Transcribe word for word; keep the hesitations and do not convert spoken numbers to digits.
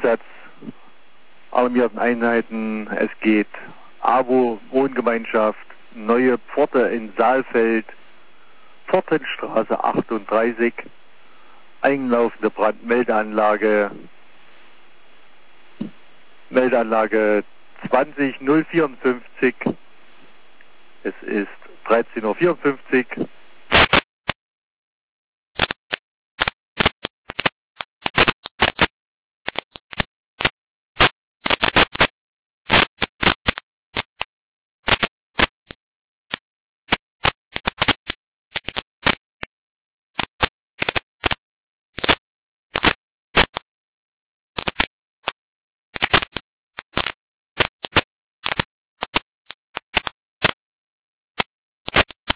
Einsatz alarmierten Einheiten. Es geht AWO, Wohngemeinschaft, Neue Pforte in Saalfeld, Pfortenstraße achtunddreißig, einlaufende Brandmeldeanlage, Meldeanlage zwanzig null vierundfünfzig. Es ist dreizehn Uhr vierundfünfzig.